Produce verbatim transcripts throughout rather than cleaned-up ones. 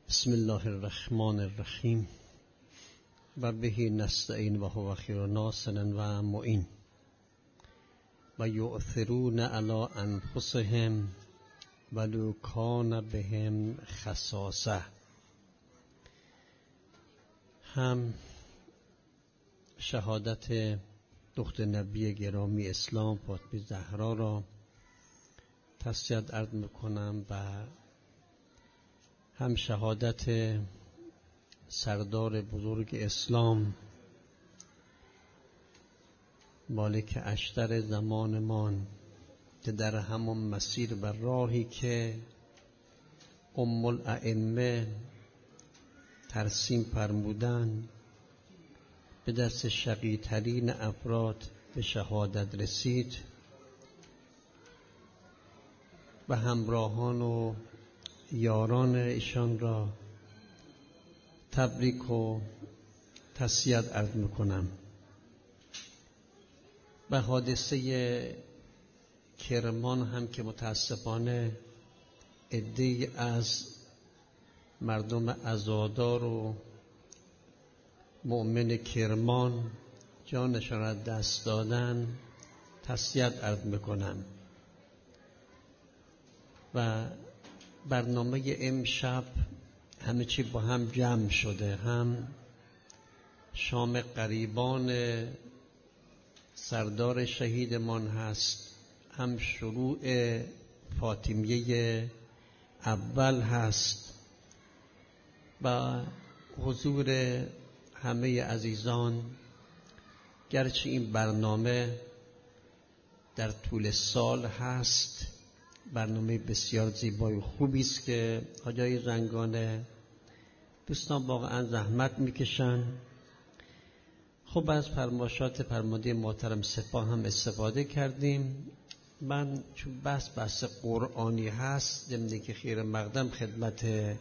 بسم الله الرحمن الرحیم و به نستعین و هو خیر ناصر و معین و یؤثرون علی انفسهم ولو کان بهم خصاصه. هم شهادت دختر نبی گرامی اسلام فاطمه زهرا را تسلیت عرض میکنم و هم شهادت سردار بزرگ اسلام مالک اشتر زمانمان که در همون مسیر و راهی که ام الائمه ترسیم فرمودن به دست شقی ترین افراد به شهادت رسید و همراهان و یاران ایشان را تبریک و تسلیت عرض میکنم. به حادثه کرمان هم که متاسفانه عده‌ای از مردم عزادار و مؤمن کرمان جانشان را دست دادن تسلیت عرض میکنم. و برنامه امشب همه چی با هم جمع شده، هم شام قریبان سردار شهیدمان هست، هم شروع فاطمیه اول هست و حضور همه عزیزان. گرچه این برنامه در طول سال هست، برنامه بسیار زیبای و خوبی است که حاجای رنگانه دوستان واقعا زحمت میکشن. خب از فرمایشات فرمانده محترم سپاه هم استفاده کردیم. من چون بحث بحث قرآنی هست، ضمن که خیر مقدم خدمت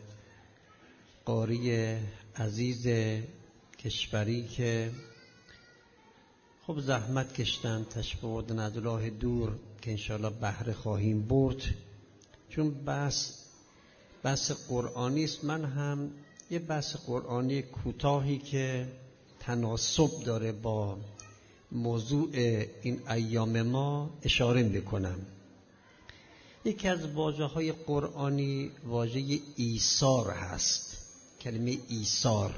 قاری عزیز کشوری که خب زحمت کشتن تشریف آوردن از راه دور که انشاءالله بهره خواهیم برد. چون بحث بحث قرآنی است، من هم یه بحث قرآنی کوتاهی که تناسب داره با موضوع این ایام ما اشاره میکنم. یکی از واژه‌های قرآنی واژه ایثار هست. کلمه ایثار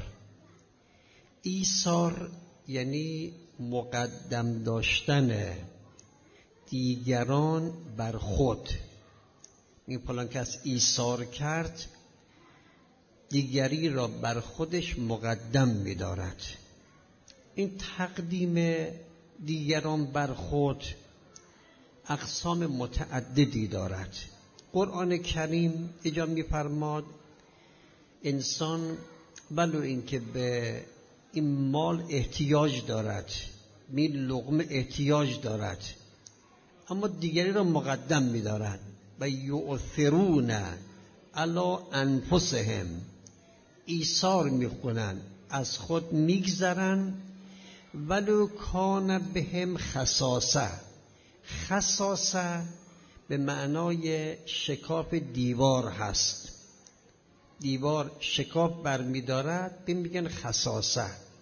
ایثار یعنی مقدم داشتن دیگران بر خود. این فلان کس ایثار کرد، دیگری را بر خودش مقدم می‌دارد. این تقدیم دیگران بر خود اقسام متعددی دارد. قرآن کریم اینجا می‌فرماد انسان ولو اینکه به این مال احتیاج دارد، این لقمه احتیاج دارد، اما دیگری را مقدم می‌دارد. و یؤثرون علی انفسهم، ایثار می‌کنند، از خود می‌گذرن. ولو کان بهم خصاصه. خصاصه به معنای شکاف دیوار هست. دیوار شکاف برمی‌دارد، به میگن خصاصه.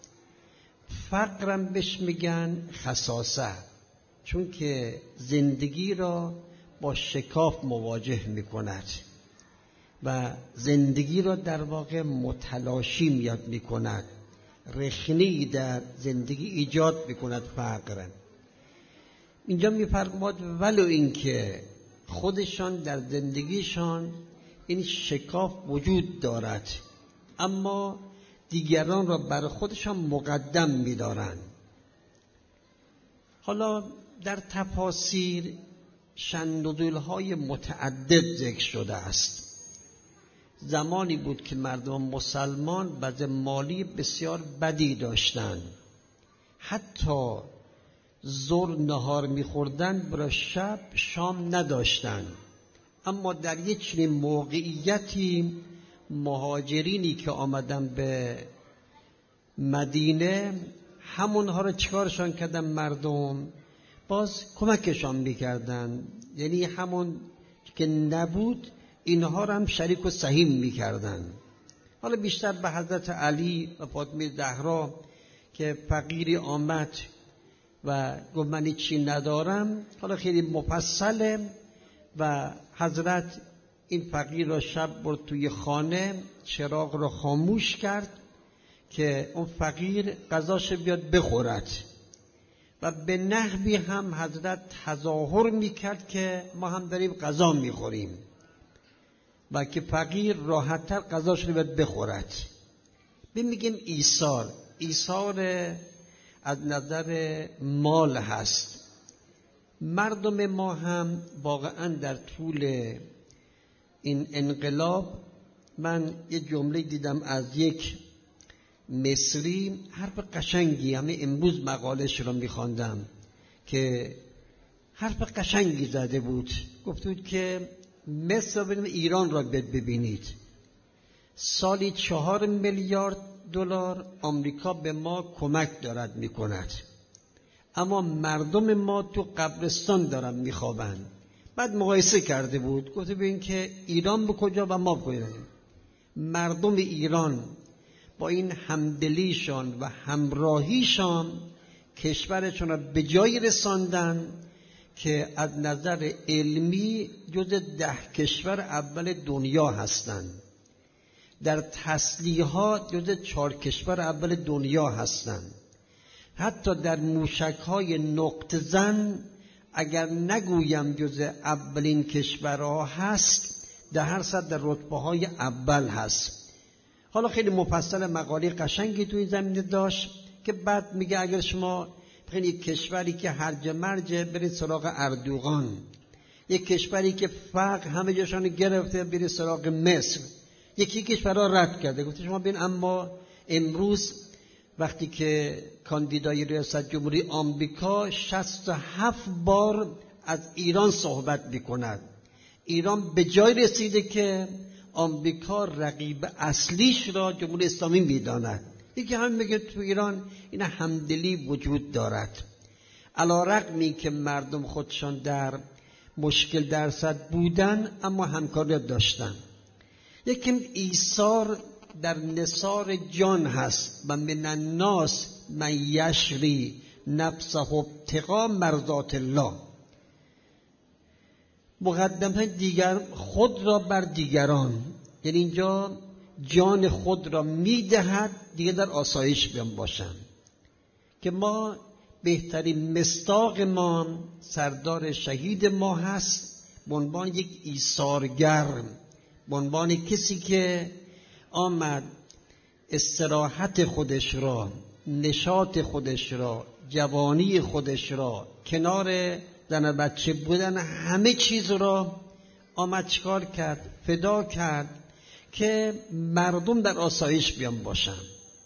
فقرم بهش میگن خصاصه، چون که زندگی را با شکاف مواجه میکند و زندگی را در واقع متلاشی میاد میکند، رخنه‌ای در زندگی ایجاد میکند فقر. اینجا میفرماد ولو اینکه خودشان در زندگیشان این شکاف وجود دارد، اما دیگران را بر خودشان مقدم می‌دارند. حالا در تفاسیر شندودل‌های متعدد ذکر شده است. زمانی بود که مردم مسلمان وضع مالی بسیار بدی داشتند، حتی ظهر نهار می‌خوردن برای شب شام نداشتند. اما در یک چنین موقعیتی مهاجرینی که آمدن به مدینه همونها را چیکارشان کردن؟ مردم باز کمکشان میکردن، یعنی همون که نبود اینها را هم شریک و سهیم میکردن. حالا بیشتر به حضرت علی و فاطمه زهرا که فقیری آمد و گفت من چی ندارم، حالا خیلی مفصله و حضرت این فقیر را شب برد توی خانه، چراغ را خاموش کرد که اون فقیر غذاش بیاد بخورد و به نحوی هم حضرت تظاهر میکرد که ما هم داریم غذا میخوریم و که فقیر راحت‌تر غذاش رو بیاد بخورد. میگیم ایثار. ایثار از نظر مال هست. مردم ما هم واقعا در طول این انقلاب، من یه جمله دیدم از یک مصری، حرف قشنگی، همه امروز مقالش رو میخواندم که حرف قشنگی زده بود. گفته بود که مصر رو ایران را ببینید، سالی چهار میلیارد دلار آمریکا به ما کمک دارد میکند، اما مردم ما تو قبرستان دارن میخوابن. بعد مقایسه کرده بود، گفته ببین که ایران به کجا و ما به کجا. مردم ایران با این همدلیشان و همراهیشان کشورشون را به جایی رساندن که از نظر علمی جز ده کشور اول دنیا هستند، در تسلیحات جز چهار کشور اول دنیا هستند، حتی در موشک‌های نقطه زن اگر نگویم جز اولین کشورها هست، در هر صد در رتبه‌های اول هست. حالا خیلی مفصل مقاله قشنگی توی زمینه داشت که بعد میگه اگر شما بخواید یک کشوری که هرج مرج برید سراغ اردوغان، یک کشوری که فقر همه جاشون گرفته برید سراغ مصر، یکی کشورها رد کرده. گفته شما ببین اما امروز وقتی که کاندیدای ریاست جمهوری آمریکا شصت و هفت بار از ایران صحبت میکند، ایران به جای رسیده که آمریکا رقیب اصلیش را جمهوری اسلامی میداند. یکی هم میگه تو ایران این همدلی وجود دارد، علی رغمی که مردم خودشان در مشکل درصد بودن اما همکاری داشتن. یکم ایثار در نثار جان هست و من الناس من یشری نفسه ابتغاء مرضات الله، مقدمه دیگر خود را بر دیگران، یعنی اینجا جان خود را میدهد دیگه در آسایش بیان باشن. که ما بهترین مصداق ما سردار شهید ما هست به عنوان یک ایثارگر، به عنوان کسی که آمد استراحت خودش را، نشاط خودش را، جوانی خودش را، کنار زن بچه بودن همه چیز را آمد چکار کرد؟ فدا کرد که مردم در آسایش بیان باشن.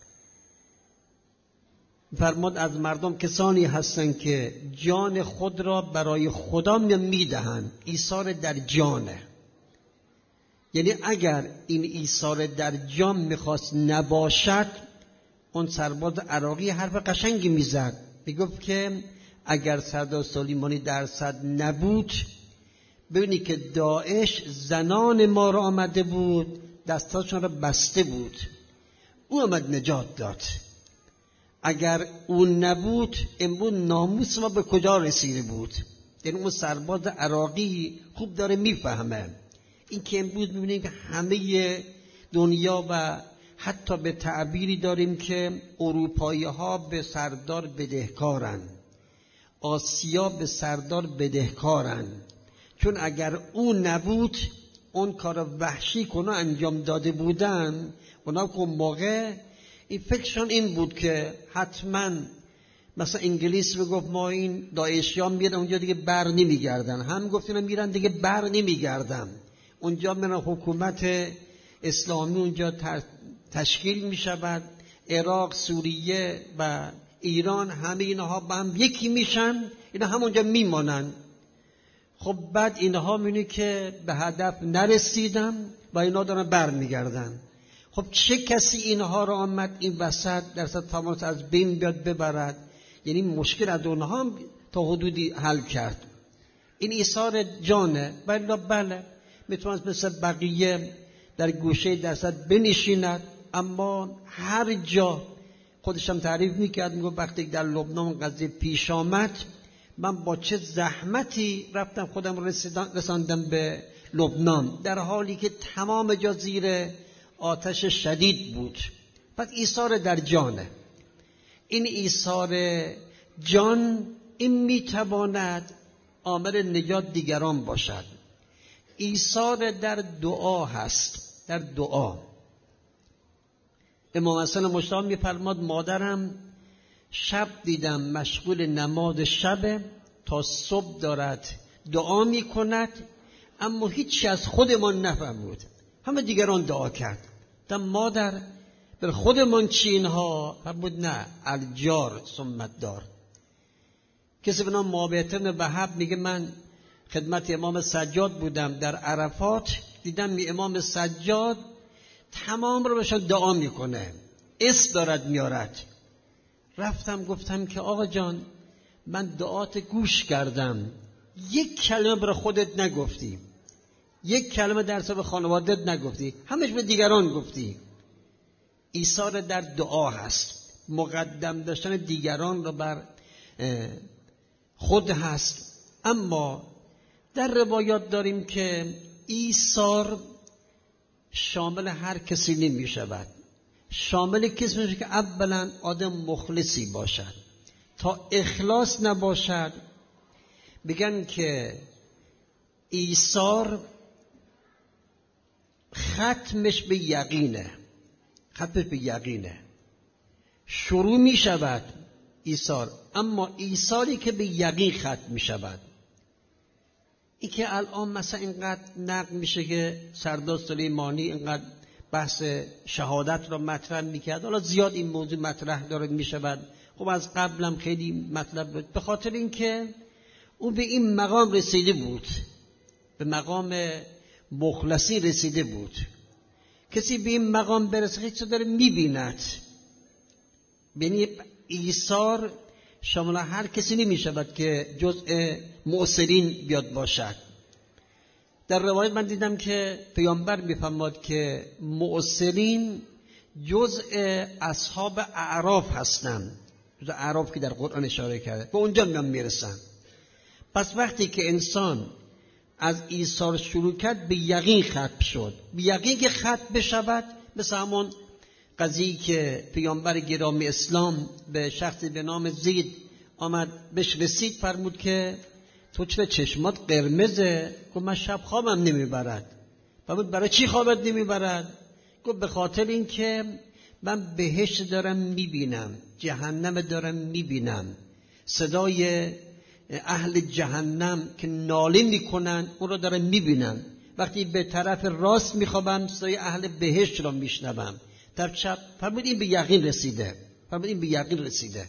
فرمود از مردم کسانی هستند که جان خود را برای خدا میدهند. ایثار در جانه، یعنی اگر این ایثار در جان میخواست نباشد، اون سرباز عراقی حرف قشنگی میزد، میگفت که اگر سردار سلیمانی درصد نبود، ببینی که داعش زنان ما را آمده بود دستاشون را بسته بود، او آمد نجات داد. اگر اون نبود امروز ناموس ما به کجا رسیده بود؟ یعنی اون سرباز عراقی خوب داره میفهمه این که امروز میبینیم که همه دنیا و حتی به تعبیری داریم که اروپایی ها به سردار بدهکارن، آسیا به سردار بدهکارن، چون اگر اون نبود، اون کار وحشی که اونا انجام داده بودن، اونا که اون موقع این فکرشان این بود که حتما مثلا انگلیس میگفت ما این داعشیان میرن اونجا دیگه بر نمیگردن، هم گفتن میرن دیگه بر نمیگردن، اونجا میرن حکومت اسلامی اونجا تشکیل میشود، عراق، سوریه و ایران همه اینها با هم یکی میشن، اینا همونجا میمانن. خب بعد اینها میبینی که به هدف نرسیدن و اینا دارن بر میگردن. خب چه کسی اینها رو آمد این وسط درصد تماس از بین بیاد ببرد؟ یعنی مشکل از اونها هم تا حدودی حل کرد. این ایثار جانه. بله بله میتونست مثل بقیه در گوشه درصد بنشیند. اما هر جا خودشم تعریف میکرد، میگه وقتی در لبنان قضیه پیش آمد من با چه زحمتی رفتم خودم رساندم به لبنان، در حالی که تمام جا زیر آتش شدید بود. پس ایثار در جانه. این ایثار جان این میتواند عامل نجات دیگران باشد. ایثار در دعا هست، در دعا. امام حسن مجتبی میفرماد مادرم شب دیدم مشغول نماز شب تا صبح دارد دعا میکند، اما هیچی از خودمان نفهمود، همه دیگران دعا کرد. تا مادر بر خودمان چی اینها؟ فرمود نه، الجار ثمت دار. کسی به نام مابعه بن وهب میگه من خدمت امام سجاد بودم در عرفات، دیدم می امام سجاد تمام رو بهشون دعا میکنه، اس دارد میارد. رفتم گفتم که آقا جان من دعات گوش کردم، یک کلمه برای خودت نگفتی، یک کلمه در سبب خانوادت نگفتی، همش به دیگران گفتی. ایثار در دعا هست، مقدم داشتن دیگران رو بر خود هست. اما در روایات داریم که ایثار شامل هر کسی نمی شود. شامل کسی میشه که اولا آدم مخلصی باشد. تا اخلاص نباشد بگن که ایثار ختمش به یقینه، ختمش به یقینه. شروع می شود ایثار، اما ایثاری که به یقین ختم می شود. این که الان مثلا اینقدر نقل میشه که سردار سلیمانی اینقدر بحث شهادت را مطرح میکرد، حالا زیاد این موضوع مطرح داره میشود. خب از قبلم خیلی مطلب بود، به خاطر اینکه او به این مقام رسیده بود، به مقام مخلصی رسیده بود. کسی به این مقام برسه هیچ داره میبیند. یعنی ایثار شامل هر کسی نمیشود که جزء مؤثرین بیاد باشد. در روایت من دیدم که پیامبر میفرماد که مؤثرین جزء اصحاب اعراف هستند، جزء اعراف که در قرآن اشاره کرده، به اونجا میان میرسن. پس وقتی که انسان از ایثار شروع کرد به یقین ختم شد. به یقین که ختم بشود، مثل همون قضیه که پیامبر گرامی اسلام به شخصی به نام زید آمد بهش رسید، فرمود که تو چرا چشمات قرمزه؟ گفت من شب خوابم نمیبرد. فرمود برای چی خوابت نمیبرد؟ گفت به خاطر این که من بهشت دارم میبینم، جهنم دارم میبینم، صدای اهل جهنم که ناله میکنن اون رو دارم میبینم. وقتی به طرف راست میخوابم صدای اهل بهشت رو میشنوم. در شب فرمود این به یقین رسیده، فرمود این به یقین رسیده.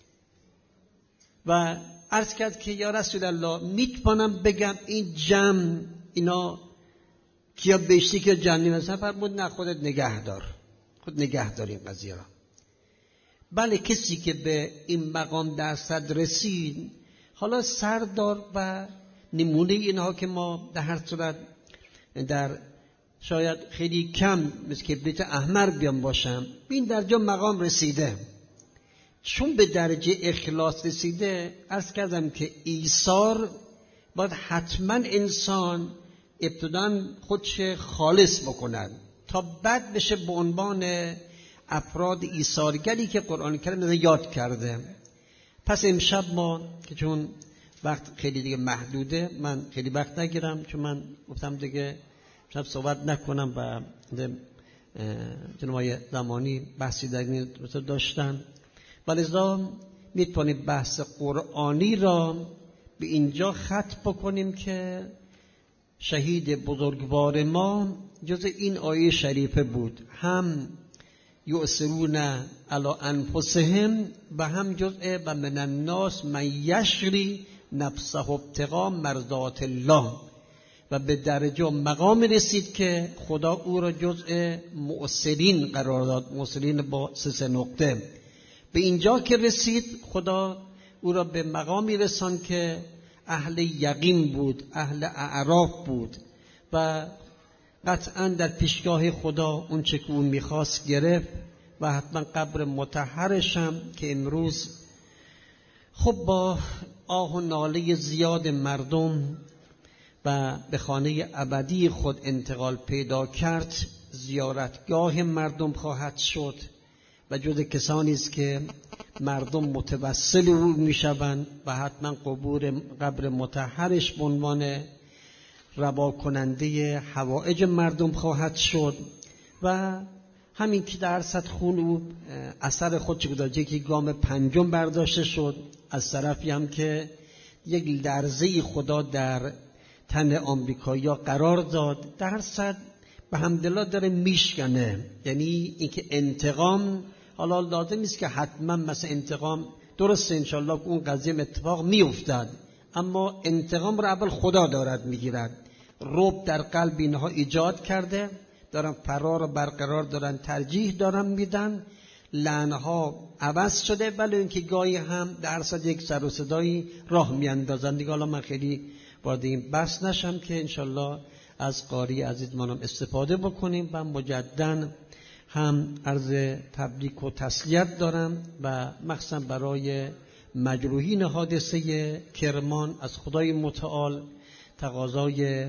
و عرض کرد که یا رسول الله میتونم بگم این جمع اینا کیا بهشتی که جهنمی هستن؟ فرمود نه، خودت نگه دار، خود نگه دار این قضیه را. بله کسی که به این مقام درصد رسید، حالا سردار و نمونه اینها که ما در هر صورت در شاید خیلی کم مثل کبریت احمر بیان باشم، این درجا مقام رسیده. چون به درجه اخلاص رسیده، عرض کردم که ایثار باید حتما انسان ابتداً خودش خالص بکند تا بعد بشه به عنوان افراد ایثارگری که قرآن کریم یاد کرده. پس امشب ما که چون وقت خیلی دیگه محدوده، من خیلی وقت نگیرم، چون من گفتم دیگه شب صحبت نکنم و جناب زمانی بحثی در این داشتن، ولذا میتونیم بحث قرآنی را به اینجا ختم بکنیم که شهید بزرگوار ما جز این آیه شریفه بود، هم یؤثرون علی انفسهم و هم جزء و من الناس من یشری نفسه ابتغاء مرضات الله، و به درجه و مقام رسید که خدا او را جزء مؤثرین قرار داد، مؤثرین با سه نقطه. به اینجا که رسید خدا او را به مقامی رساند که اهل یقین بود، اهل اعراف بود و قطعا در پیشگاه خدا اون چه که اون میخواست گرفت و حتما قبر مطهرش هم که امروز خب با آه و ناله زیاد مردم و به خانه ابدی خود انتقال پیدا کرد، زیارتگاه مردم خواهد شد و جز کسانی است که مردم متوسل او میشوند و حتما قبور قبر مطهرش به عنوان روا کننده حوائج مردم خواهد شد و همین که در صد خون او اثر خود چه گذاشته که گام پنجم برداشته شد، از طرفی هم که یک لرزه خدا در تن آمریکایی‌ها قرار داد، در صد به حمدالله داره میشکنه. یعنی اینکه انتقام حالا لازم نیست که حتما مثلا انتقام درسته، انشالله که اون قضیه اتفاق میافتد، اما انتقام رو اول خدا دارد میگیرد. رعب در قلب اینها ایجاد کرده، دارن فرار برقرار دارن، ترجیح دارن میدن، لعنها عوض شده، ولی اینکه گاهی هم در صد یک سر و صدایی راه میاندازن. دیگه حالا من خیلی وارد این بحث نشم که انشالله از قاری عزیز منم استفاده بکنیم و مجددا هم عرض تبریک و تسلیت دارم و مخصوصا برای مجروحین حادثه کرمان از خدای متعال تقاضای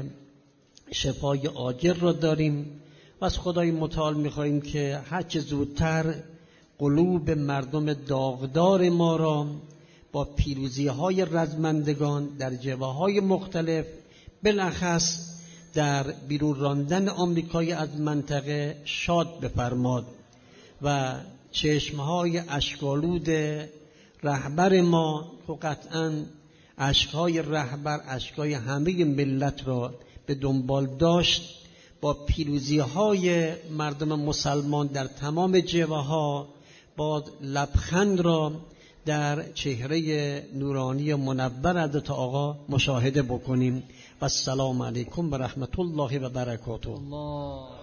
شفای عاجل را داریم و از خدای متعال می‌خواهیم که هر چه زودتر قلوب مردم داغدار ما را با پیروزی‌های رزمندگان در جبهه‌های مختلف، بالاخص در بیرون راندن آمریکای از منطقه شاد بفرماد و چشمهای اشک‌آلود رهبر ما که قطعاً اشک‌های رهبر اشک‌های همه ملت را به دنبال داشت، با پیروزی‌های مردم مسلمان در تمام جبهه‌ها با لبخند را در چهره نورانی منور حضرت آقا مشاهده بکنیم. و السلام علیکم و رحمت الله و برکاته.